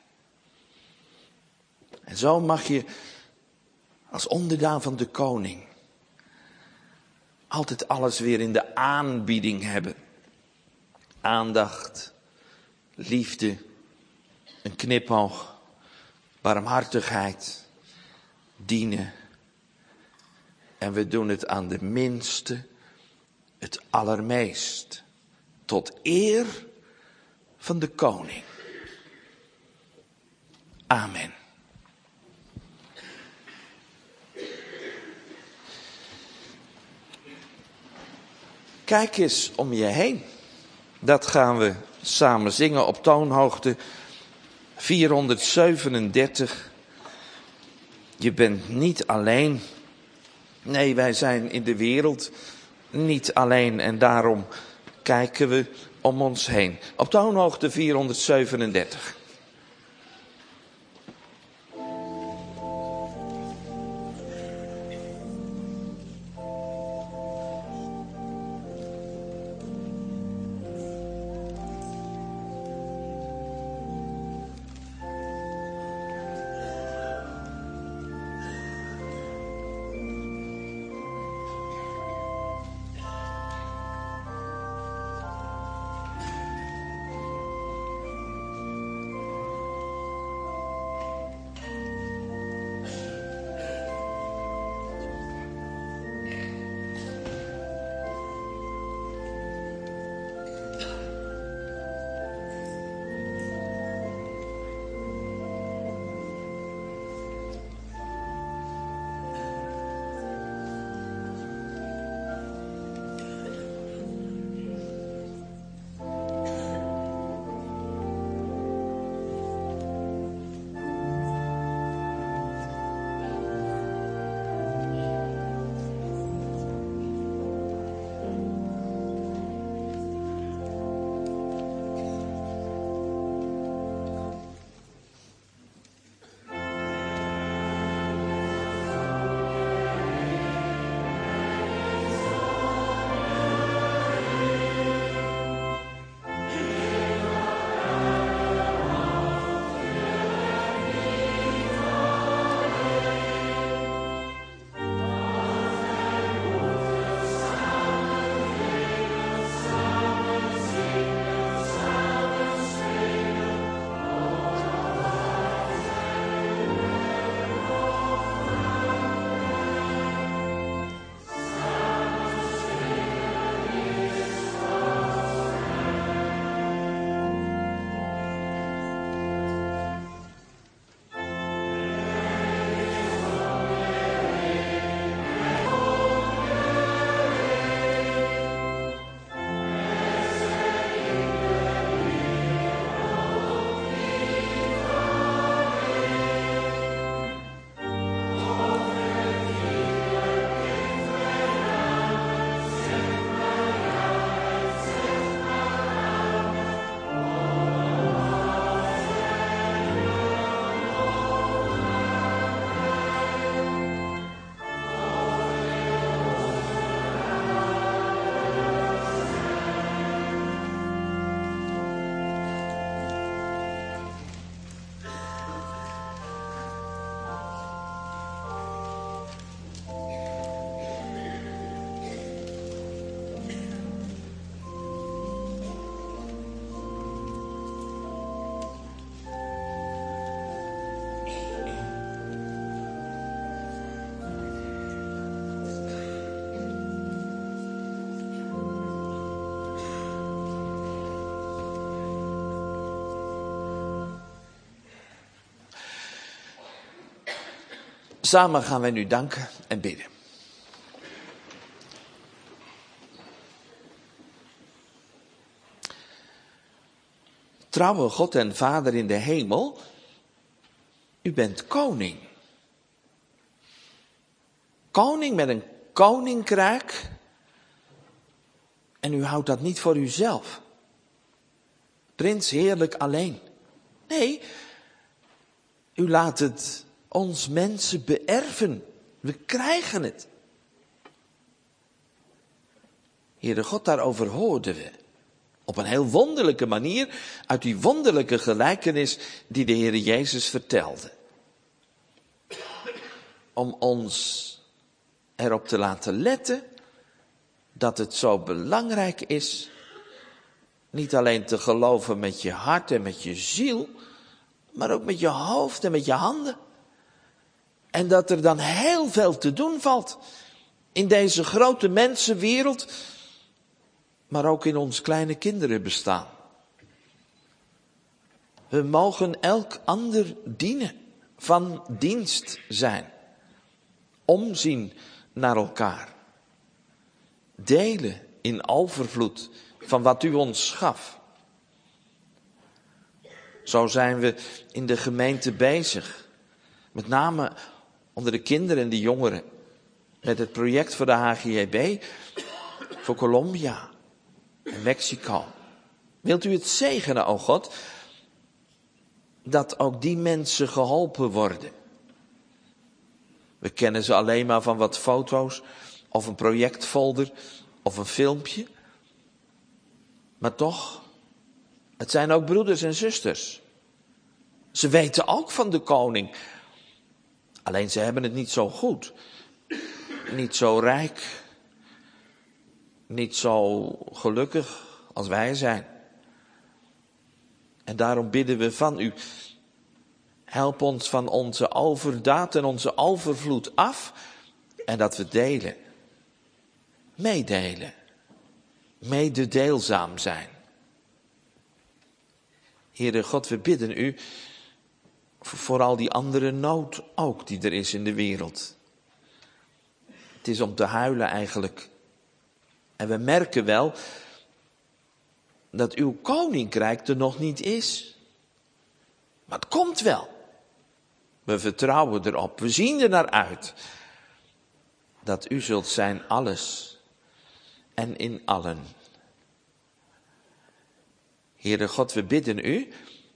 Speaker 2: En zo mag je als onderdaan van de koning altijd alles weer in de aanbieding hebben. Aandacht, liefde, een knipoog, barmhartigheid, dienen. En we doen het aan de minste, het allermeest, tot eer van de koning. Amen. Kijk eens om je heen. Dat gaan we samen zingen op toonhoogte vierhonderdzevenendertig. Je bent niet alleen. Nee, wij zijn in de wereld niet alleen en daarom kijken we om ons heen. Op toonhoogte vierhonderdzevenendertig. Samen gaan wij nu danken en bidden. Trouwe God en Vader in de hemel, u bent koning. Koning met een koninkrijk. En u houdt dat niet voor uzelf. Prins heerlijk alleen. Nee, u laat het ons mensen beërven. We krijgen het. Heere God, daarover hoorden we. Op een heel wonderlijke manier uit die wonderlijke gelijkenis die de Heere Jezus vertelde. Om ons erop te laten letten dat het zo belangrijk is niet alleen te geloven met je hart en met je ziel, maar ook met je hoofd en met je handen. En dat er dan heel veel te doen valt in deze grote mensenwereld, maar ook in ons kleine kinderenbestaan. We mogen elk ander dienen, van dienst zijn, omzien naar elkaar, delen in overvloed van wat u ons gaf. Zo zijn we in de gemeente bezig, met name onder de kinderen en de jongeren, met het project voor de H G J B, voor Colombia en Mexico. Wilt u het zegenen, o God, dat ook die mensen geholpen worden? We kennen ze alleen maar van wat foto's, of een projectfolder, of een filmpje. Maar toch, het zijn ook broeders en zusters. Ze weten ook van de koning. Alleen ze hebben het niet zo goed. Niet zo rijk. Niet zo gelukkig als wij zijn. En daarom bidden we van u. Help ons van onze overdaad en onze overvloed af. En dat we delen. Meedelen. Mededeelzaam zijn. Heere God, we bidden u voor al die andere nood ook die er is in de wereld. Het is om te huilen eigenlijk. En we merken wel dat uw koninkrijk er nog niet is. Maar het komt wel. We vertrouwen erop. We zien er naar uit. Dat u zult zijn alles en in allen. Heere God, we bidden u.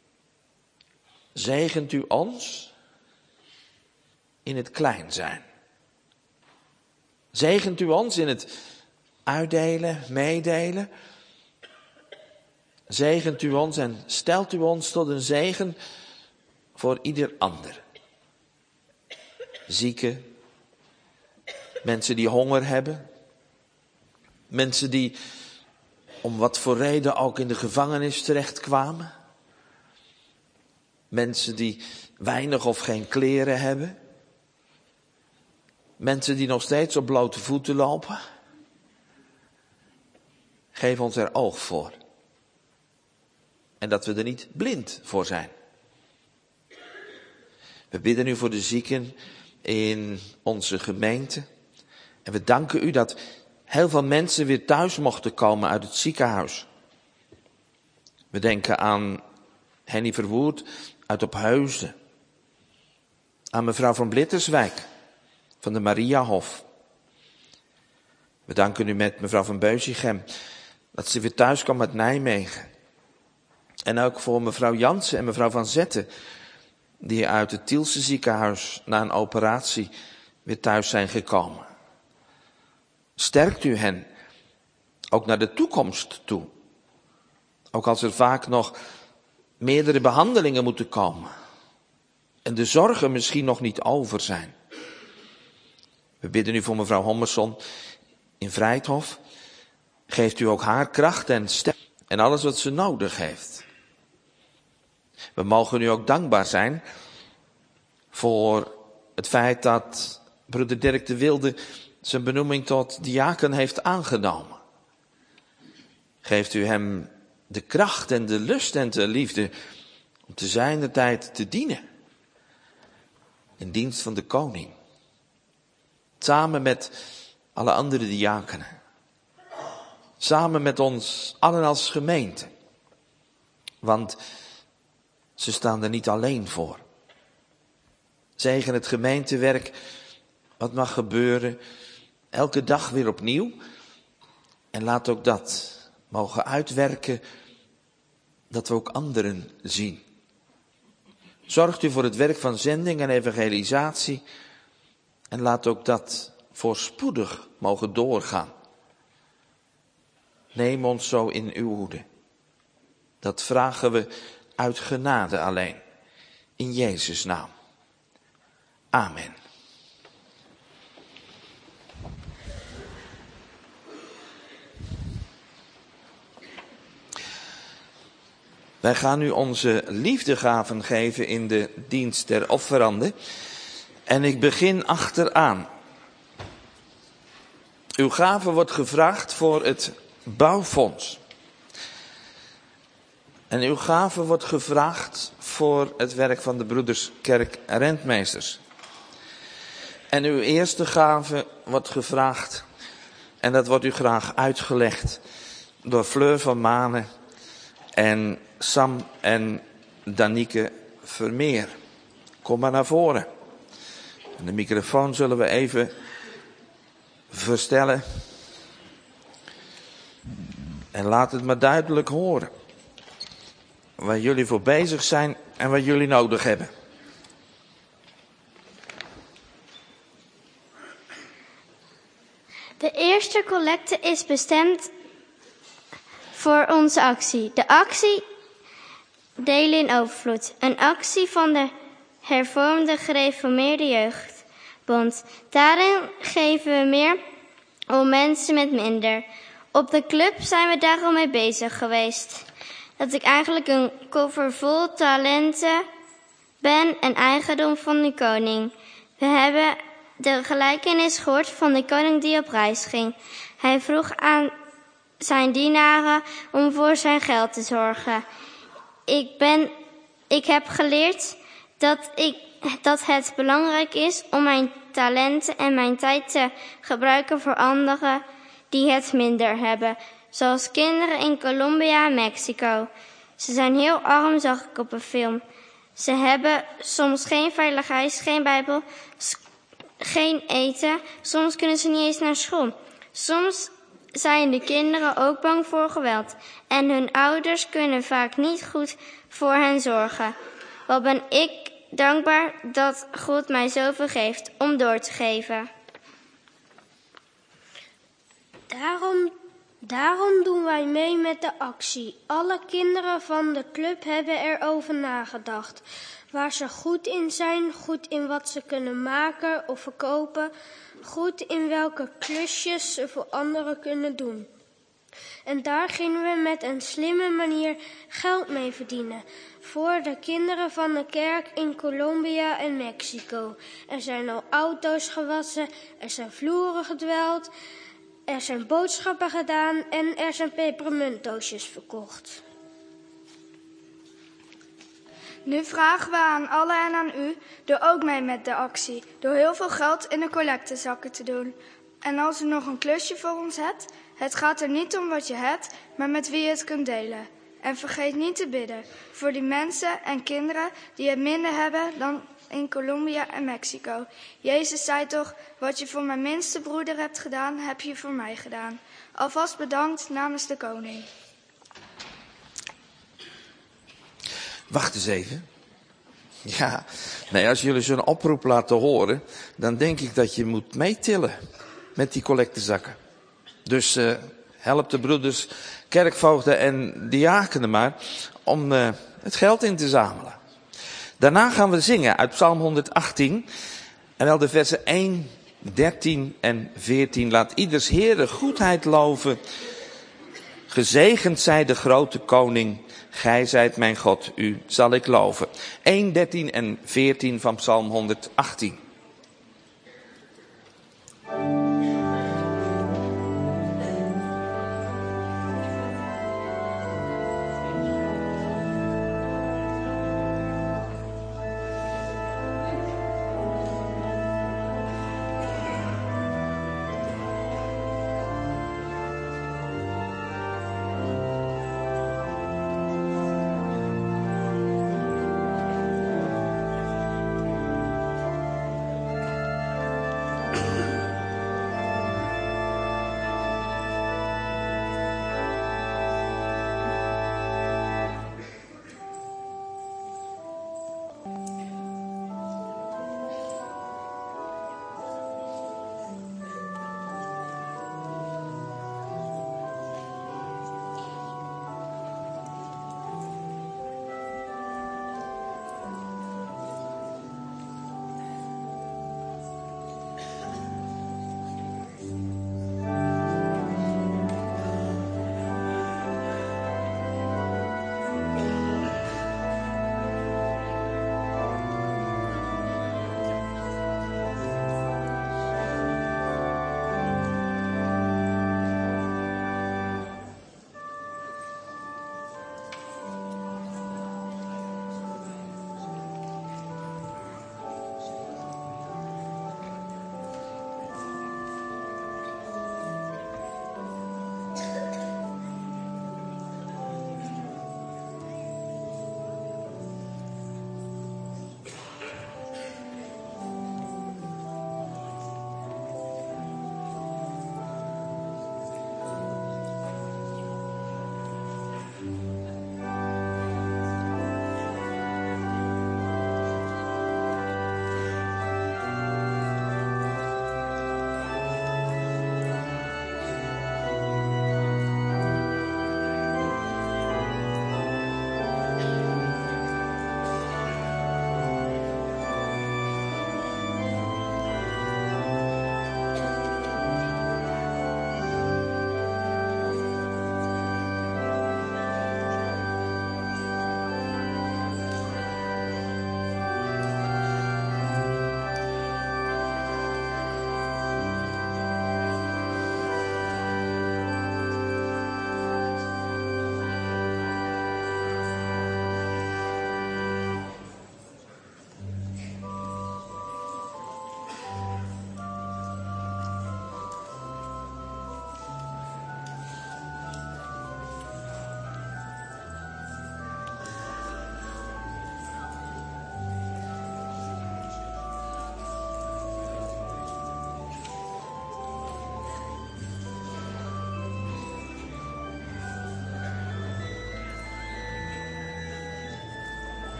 Speaker 2: Zegent u ons in het klein zijn. Zegent u ons in het uitdelen, meedelen. Zegent u ons en stelt u ons tot een zegen voor ieder ander. Zieken, mensen die honger hebben, mensen die om wat voor reden ook in de gevangenis terechtkwamen. Mensen die weinig of geen kleren hebben. Mensen die nog steeds op blote voeten lopen. Geef ons er oog voor. En dat we er niet blind voor zijn. We bidden u voor de zieken in onze gemeente. En we danken u dat heel veel mensen weer thuis mochten komen uit het ziekenhuis. We denken aan Henny Verwoerd uit Ophuizen. Aan mevrouw van Blitterswijk van de Mariahof. We danken u met mevrouw van Beuzichem dat ze weer thuis kwam uit Nijmegen. En ook voor mevrouw Jansen en mevrouw van Zetten, die uit het Tielse ziekenhuis na een operatie weer thuis zijn gekomen. Sterkt u hen, ook naar de toekomst toe. Ook als er vaak nog meerdere behandelingen moeten komen. En de zorgen misschien nog niet over zijn. We bidden u voor mevrouw Hommerson in Vrijthof. Geeft u ook haar kracht en sterkte en alles wat ze nodig heeft. We mogen u ook dankbaar zijn voor het feit dat broeder Dirk de Wilde zijn benoeming tot diaken heeft aangenomen. Geeft u hem de kracht en de lust en de liefde om te zijner tijd te dienen. In dienst van de koning. Samen met alle andere diakenen. Samen met ons allen als gemeente. Want ze staan er niet alleen voor. Zegen het gemeentewerk wat mag gebeuren elke dag weer opnieuw. En laat ook dat mogen uitwerken dat we ook anderen zien. Zorgt u voor het werk van zending en evangelisatie en laat ook dat voorspoedig mogen doorgaan. Neem ons zo in uw hoede. Dat vragen we uit genade alleen. In Jezus' naam. Amen. Wij gaan nu onze liefdegaven geven in de dienst der offeranden. En ik begin achteraan. Uw gave wordt gevraagd voor het bouwfonds. En uw gave wordt gevraagd voor het werk van de broeders kerkrentmeesters. En uw eerste gave wordt gevraagd, en dat wordt u graag uitgelegd, door Fleur van Manen en Sam en Danieke Vermeer. Kom maar naar voren. En de microfoon zullen we even verstellen. En laat het maar duidelijk horen. Waar jullie voor bezig zijn en wat jullie nodig hebben.
Speaker 3: De eerste collecte is bestemd voor onze actie. De actie Delen in Overvloed. Een actie van de hervormde gereformeerde jeugdbond. Daarin geven we meer om mensen met minder. Op de club zijn we daarom mee bezig geweest. Dat ik eigenlijk een koffer vol talenten ben en eigendom van de koning. We hebben de gelijkenis gehoord van de koning die op reis ging. Hij vroeg aan zijn dienaren om voor zijn geld te zorgen. Ik ben, ik heb geleerd dat, ik, dat het belangrijk is om mijn talenten en mijn tijd te gebruiken voor anderen die het minder hebben. Zoals kinderen in Colombia en Mexico. Ze zijn heel arm, zag ik op een film. Ze hebben soms geen veilig huis, geen bijbel, geen eten. Soms kunnen ze niet eens naar school. Soms zijn de kinderen ook bang voor geweld. En hun ouders kunnen vaak niet goed voor hen zorgen. Wat ben ik dankbaar dat God mij zoveel geeft om door te geven.
Speaker 4: Daarom, daarom doen wij mee met de actie. Alle kinderen van de club hebben erover nagedacht. Waar ze goed in zijn, goed in wat ze kunnen maken of verkopen. Goed in welke klusjes ze voor anderen kunnen doen. En daar gingen we met een slimme manier geld mee verdienen. Voor de kinderen van de kerk in Colombia en Mexico. Er zijn al auto's gewassen, er zijn vloeren gedweld, er zijn boodschappen gedaan en er zijn pepermuntdoosjes verkocht.
Speaker 5: Nu vragen we aan allen en aan u, doe ook mee met de actie. Door heel veel geld in de collectezakken te doen. En als u nog een klusje voor ons hebt, het gaat er niet om wat je hebt, maar met wie je het kunt delen. En vergeet niet te bidden voor die mensen en kinderen die het minder hebben dan in Colombia en Mexico. Jezus zei toch, wat je voor mijn minste broeder hebt gedaan, heb je voor mij gedaan. Alvast bedankt namens de koning.
Speaker 2: Wacht eens even. Ja, nee, als jullie zo'n oproep laten horen, dan denk ik dat je moet meetillen met die collectezakken. Dus uh, help de broeders, kerkvoogden en diakenen maar om uh, het geld in te zamelen. Daarna gaan we zingen uit Psalm honderdachttien. En wel de versen één, dertien en veertien. Laat ieders Heere goedheid loven. Gezegend zij de grote koning. Gij zijt mijn God, u zal ik loven. één, dertien en veertien van Psalm honderdachttien.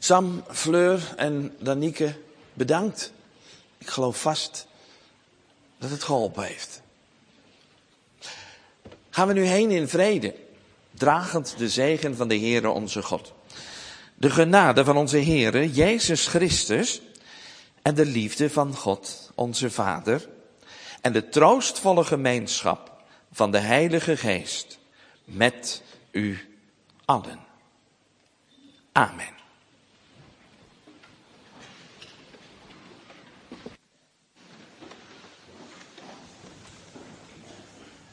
Speaker 2: Sam, Fleur en Danieke, bedankt. Ik geloof vast dat het geholpen heeft. Gaan we nu heen in vrede, dragend de zegen van de Heere onze God. De genade van onze Heere Jezus Christus en de liefde van God onze Vader en de troostvolle gemeenschap van de Heilige Geest met u allen. Amen.